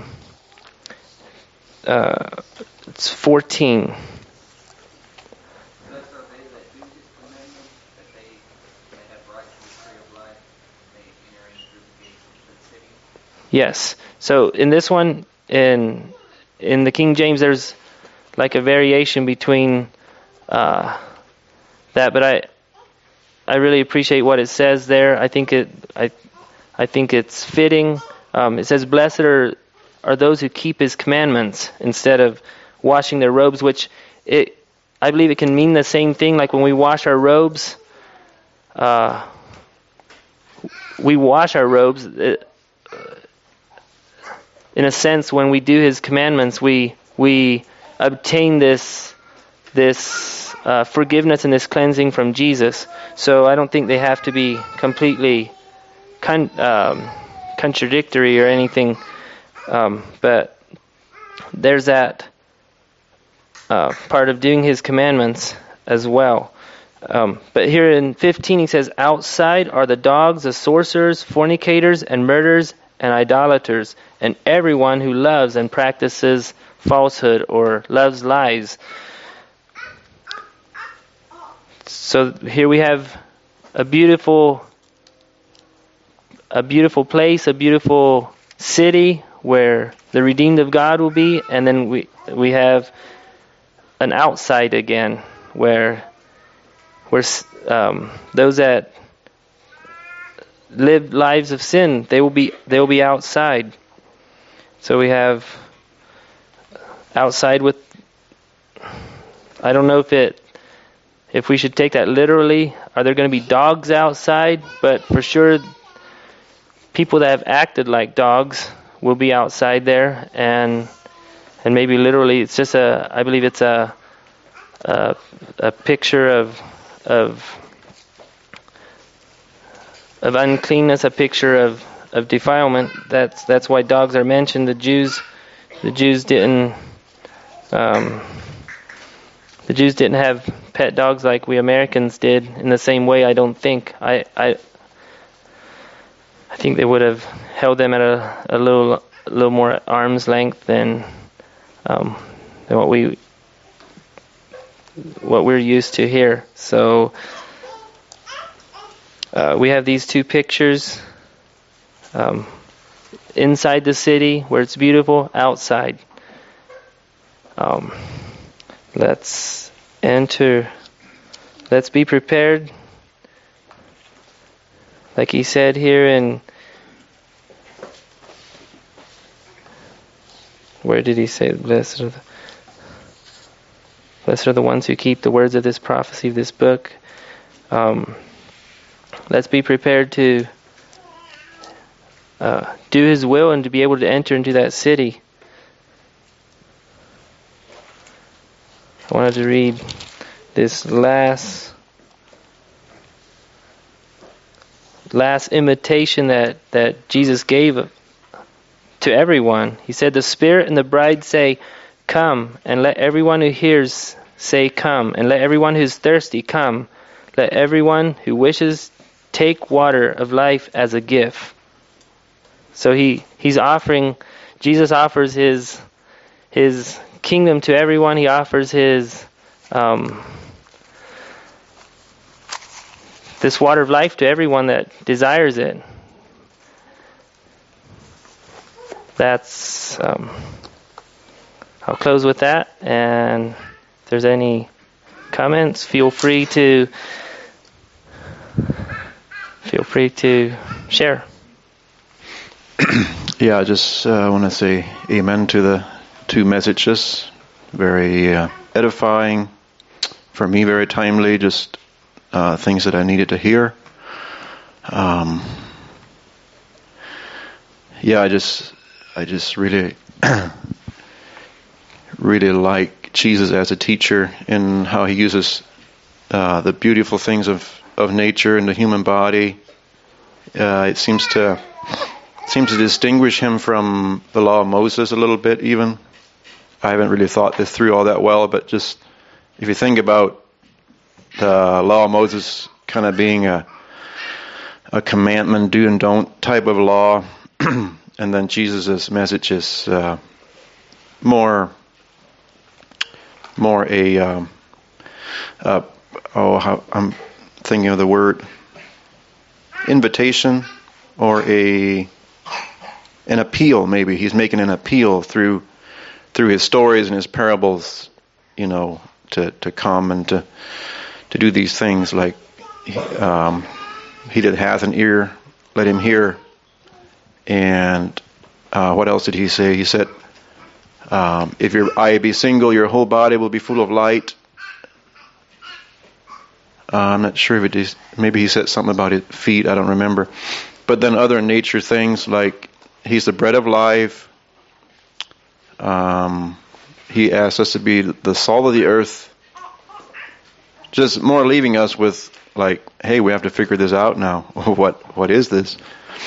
uh, it's fourteen. Blessed are they that do his commandments, that they may have right to the tree of life, and may enter in through the gates into the city. Yes. So in this one, in in the King James, there's like a variation between uh, that, but I I really appreciate what it says there. I think it I I think it's fitting. Um, it says, "Blessed are are those who keep his commandments," instead of washing their robes, which it I believe it can mean the same thing. Like when we wash our robes, uh, we wash our robes. It, in a sense, when we do his commandments, we we obtain this this uh, forgiveness and this cleansing from Jesus. So I don't think they have to be completely con- um, contradictory or anything. Um, but there's that uh, part of doing his commandments as well. Um, but here in fifteen he says, outside are the dogs, the sorcerers, fornicators, and murderers, and idolaters, and everyone who loves and practices falsehood or loves lies. So here we have a beautiful a beautiful place, a beautiful city where the redeemed of God will be, and then we we have an outside again where where um, those that live lives of sin, they will be they will be outside. So we have outside with, I don't know if it if we should take that literally. Are there going to be dogs outside? But for sure, people that have acted like dogs will be outside there, and and maybe literally, it's just a I believe it's a a, a picture of of of uncleanness, a picture of, of defilement. That's that's why dogs are mentioned. The Jews, the Jews didn't, um, the Jews didn't have pet dogs like we Americans did in the same way. I don't think. I I, I think they would have held them at a, a little a little more at arm's length than um, than what we what we're used to here. So uh, we have these two pictures. Um, inside the city where it's beautiful, outside. Um, let's enter. Let's be prepared. Like he said here in, where did he say, blessed are the, blessed are the ones who keep the words of this prophecy of this book. Um, let's be prepared to uh, do his will and to be able to enter into that city. I wanted to read this last last invitation that, that Jesus gave to everyone. He said, the Spirit and the bride say, come, and let everyone who hears say, come, and let everyone who is thirsty come. Let everyone who wishes take water of life as a gift. So he, he's offering, Jesus offers his his kingdom to everyone. He offers his um, this water of life to everyone that desires it. That's um, I'll close with that, and if there's any comments, feel free to feel free to share. Yeah, I just uh, want to say amen to the two messages. Very uh, edifying for me, very timely, just uh, things that I needed to hear. Um, yeah, I just, I just really, really like Jesus as a teacher in how he uses uh, the beautiful things of, of nature and the human body. Uh, it seems to seems to distinguish him from the law of Moses a little bit, even. I haven't really thought this through all that well, but just if you think about the law of Moses kind of being a a commandment, do and don't type of law, and then Jesus' message is uh, more more a um, uh, oh how, I'm thinking of the word invitation, or a an appeal. Maybe he's making an appeal through through his stories and his parables, you know, to, to come and to to do these things, like um, he that hath an ear, let him hear. And uh, what else did he say? He said, um, if your eye be single, your whole body will be full of light. Uh, I'm not sure if it is. Maybe he said something about his feet. I don't remember. But then other nature things, like he's the bread of life. Um, he asks us to be the salt of the earth. Just more leaving us with, like, hey, we have to figure this out now. what What is this?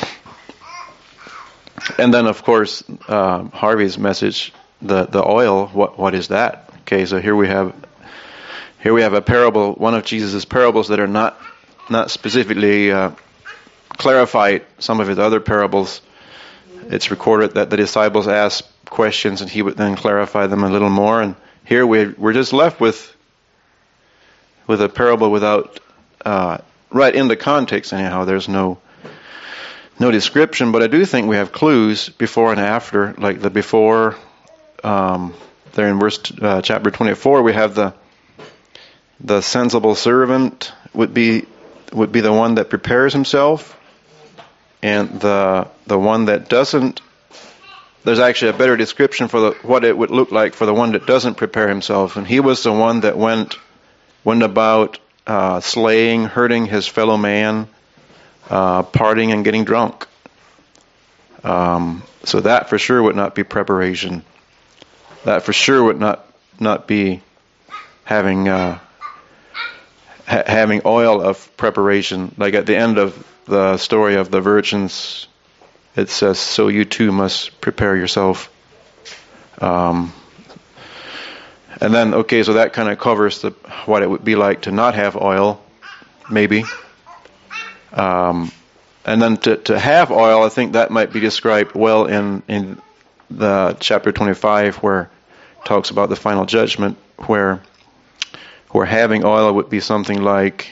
And then, of course, uh, Harvey's message, the the oil. What What is that? Okay, so here we have here we have a parable, one of Jesus' parables that are not not specifically uh, clarified. Some of his other parables, it's recorded that the disciples asked questions and he would then clarify them a little more. And here we're, we're just left with with a parable without, uh, right in the context anyhow, there's no no description, but I do think we have clues before and after, like the before, um, there in verse uh, chapter twenty-four, we have the the sensible servant would be would be the one that prepares himself, and the the one that doesn't. There's actually a better description for the, what it would look like for the one that doesn't prepare himself, and he was the one that went went about uh, slaying, hurting his fellow man, uh, partying and getting drunk. Um, so that for sure would not be preparation. That for sure would not not be having uh, ha- having oil of preparation. Like at the end of the story of the virgins, it says, so you too must prepare yourself. Um, and then, okay, so that kind of covers the, what it would be like to not have oil, maybe. Um, and then to, to have oil, I think that might be described well in, in the chapter twenty-five, where it talks about the final judgment, where where having oil would be something like,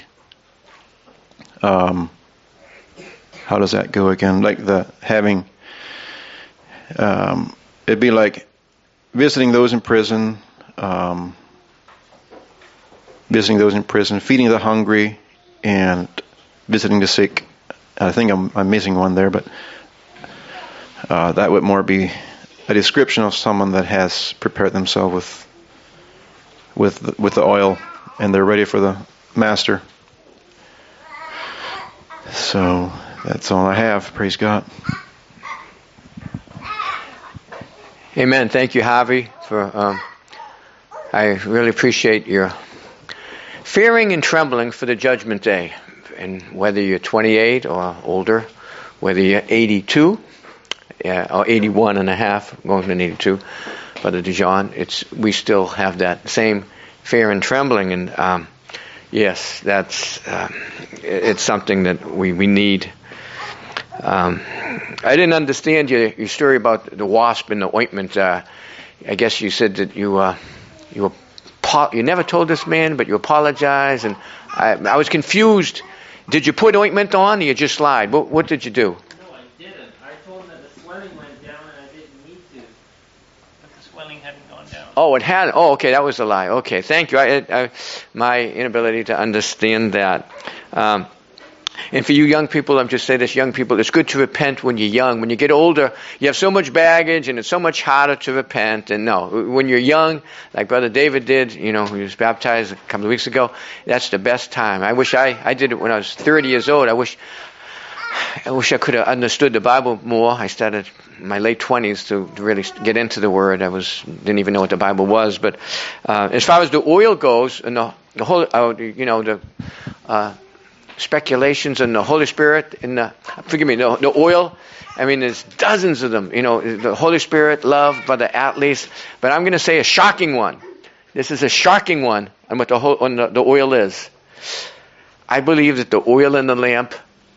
um, how does that go again? Like the having, um, it'd be like visiting those in prison, um, visiting those in prison, feeding the hungry, and visiting the sick. I think I'm, I'm missing one there, but uh, that would more be a description of someone that has prepared themselves with with with the oil, and they're ready for the master. So that's all I have. Praise God. Amen. Thank you, Harvey. For um, I really appreciate your fearing and trembling for the judgment day. And whether you're twenty-eight or older, whether you're eighty-two yeah, or eighty-one and a half, going to eighty-two, Brother DeJohn, it's we still have that same fear and trembling. And um, yes, that's um, it's something that we we need. Um, I didn't understand your your story about the wasp and the ointment. Uh, I guess you said that you uh, you you never told this man, but you apologized, and I, I was confused. Did you put ointment on, or you just lied? What, what did you do? No, I didn't. I told him that the swelling went down, and I didn't need to. But the swelling hadn't gone down. Oh, it had. Oh, okay, that was a lie. Okay, thank you. I, I, my inability to understand that. Um, And for you young people, I'm just saying this, young people, it's good to repent when you're young. When you get older, you have so much baggage, and it's so much harder to repent. And no, when you're young, like Brother David did, you know, he was baptized a couple of weeks ago, that's the best time. I wish I, I did it when I was thirty years old. I wish I wish I could have understood the Bible more. I started in my late twenties to really get into the Word. I was didn't even know what the Bible was. But uh, as far as the oil goes, and the, the whole, uh, you know, the... Uh, speculations on the Holy Spirit and the, forgive me, the, the oil. I mean, there's dozens of them. You know, the Holy Spirit, love, Brother Atleast. But I'm going to say a shocking one. This is a shocking one on what the, whole, on the, the oil is. I believe that the oil in the lamp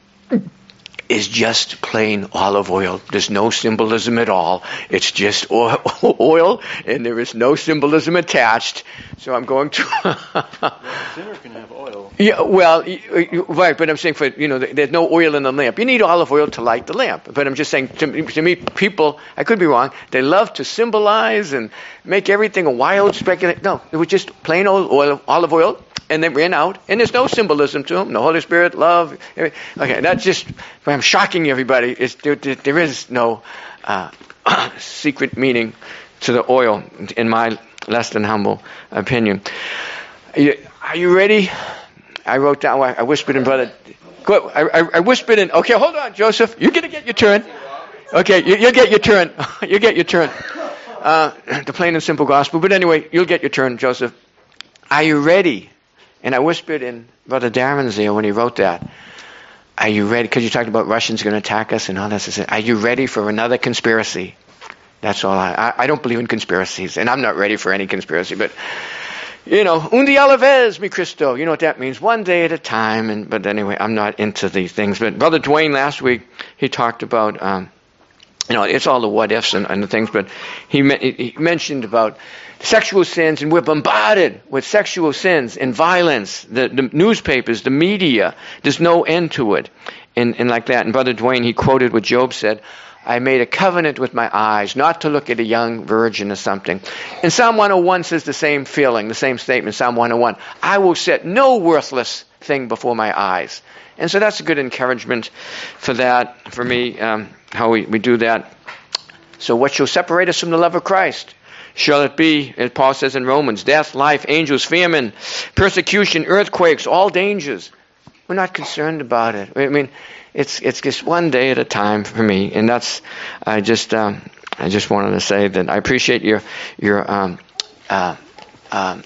is just plain olive oil. There's no symbolism at all. It's just oil, oil and there is no symbolism attached. So I'm going to... The sinner can have oil. Yeah, well, right, but I'm saying for, you know, there's no oil in the lamp. You need olive oil to light the lamp. But I'm just saying, to, to me, people, I could be wrong, they love to symbolize and make everything a wild speculation. No, it was just plain old oil, olive oil, and they ran out, and there's no symbolism to them. The Holy Spirit, love. Okay, that's just, I'm shocking everybody. It's, there, there is no uh, secret meaning to the oil, in my less than humble opinion. Are you, are you ready? I wrote down, I whispered in Brother, go, I, I, I whispered in, okay, hold on, Joseph, you're going to get your turn. Okay, you, you'll get your turn. You'll get your turn. Uh, the plain and simple gospel. But anyway, you'll get your turn, Joseph. Are you ready? And I whispered in Brother Darren's ear when he wrote that. Are you ready? Because you talked about Russians going to attack us and all this. I said, are you ready for another conspiracy? That's all. I, I, I don't believe in conspiracies, and I'm not ready for any conspiracy. But, you know, un día a la vez, mi Cristo. You know what that means? One day at a time. And But anyway, I'm not into these things. But Brother Dwayne last week, he talked about... Um, You know, it's all the what ifs and, and the things, but he, he mentioned about sexual sins, and we're bombarded with sexual sins and violence. The, the newspapers, the media, there's no end to it, and, and like that. And Brother Dwayne, he quoted what Job said: "I made a covenant with my eyes, not to look at a young virgin or something." And Psalm one oh one says the same feeling, the same statement. Psalm one oh one: "I will set no worthless thing before my eyes." And so that's a good encouragement for that, for me, um, how we, we do that. So what shall separate us from the love of Christ? Shall it be, as Paul says in Romans, death, life, angels, famine, persecution, earthquakes, all dangers? We're not concerned about it. I mean, it's it's just one day at a time for me. And that's, I just um, I just wanted to say that I appreciate your, your um, uh, um,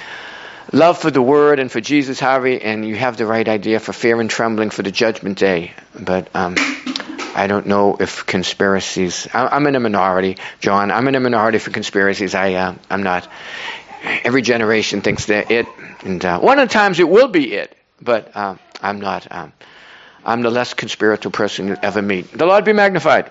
love for the Word and for Jesus, Harvey, and you have the right idea for fear and trembling for the judgment day. But um, I don't know if conspiracies... I, I'm in a minority, John. I'm in a minority for conspiracies. I, uh, I'm not... Every generation thinks they're it. And uh, one of the times it will be it. But uh, I'm not... Um, I'm the less conspiratorial person you'll ever meet. The Lord be magnified.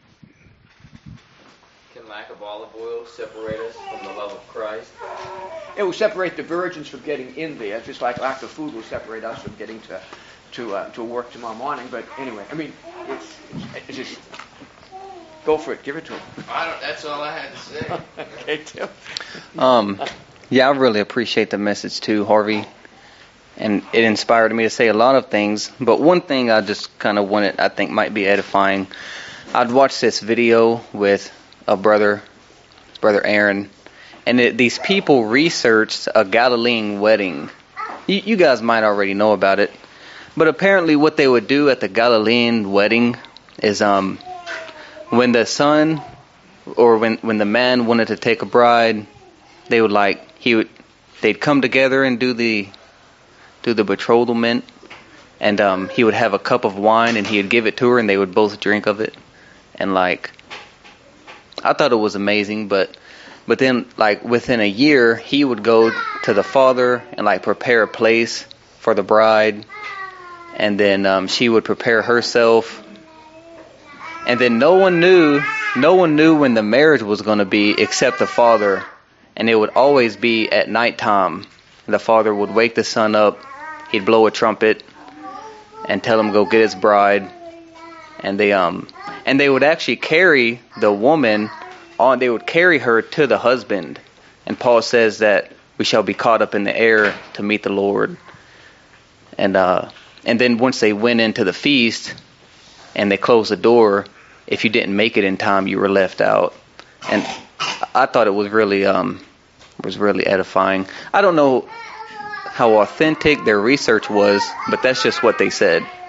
Can lack of olive oil separate us from the love of Christ? it will separate the virgins from getting in there, just like lack of food will separate us from getting to to uh, to work tomorrow morning. But anyway, I mean, it's, it's, it's just go for it, give it to him. I don't, that's all I had to say. Okay, Tim. Um, yeah, I really appreciate the message too, Harvey. And it inspired me to say a lot of things. But one thing I just kind of wanted, I think might be edifying. I'd watched this video with a brother, Brother Aaron, and it, these people researched a Galilean wedding. You, you guys might already know about it. But apparently what they would do at the Galilean wedding is um, when the son or when, when the man wanted to take a bride, they would like, he would, they'd come together and do the do the betrothal, and um, he would have a cup of wine and he would give it to her and they would both drink of it. And like, I thought it was amazing, but but then like within a year he would go to the father and like prepare a place for the bride, and then um, she would prepare herself, and then no one knew no one knew when the marriage was going to be except the father, and it would always be at nighttime. The father would wake the son up, he'd blow a trumpet and tell him go get his bride, and they um and they would actually carry the woman on, they would carry her to the husband. And Paul says that we shall be caught up in the air to meet the Lord. And uh and then once they went into the feast and they closed the door, if you didn't make it in time, you were left out. And I thought it was really um was really edifying. I don't know how authentic their research was, but that's just what they said.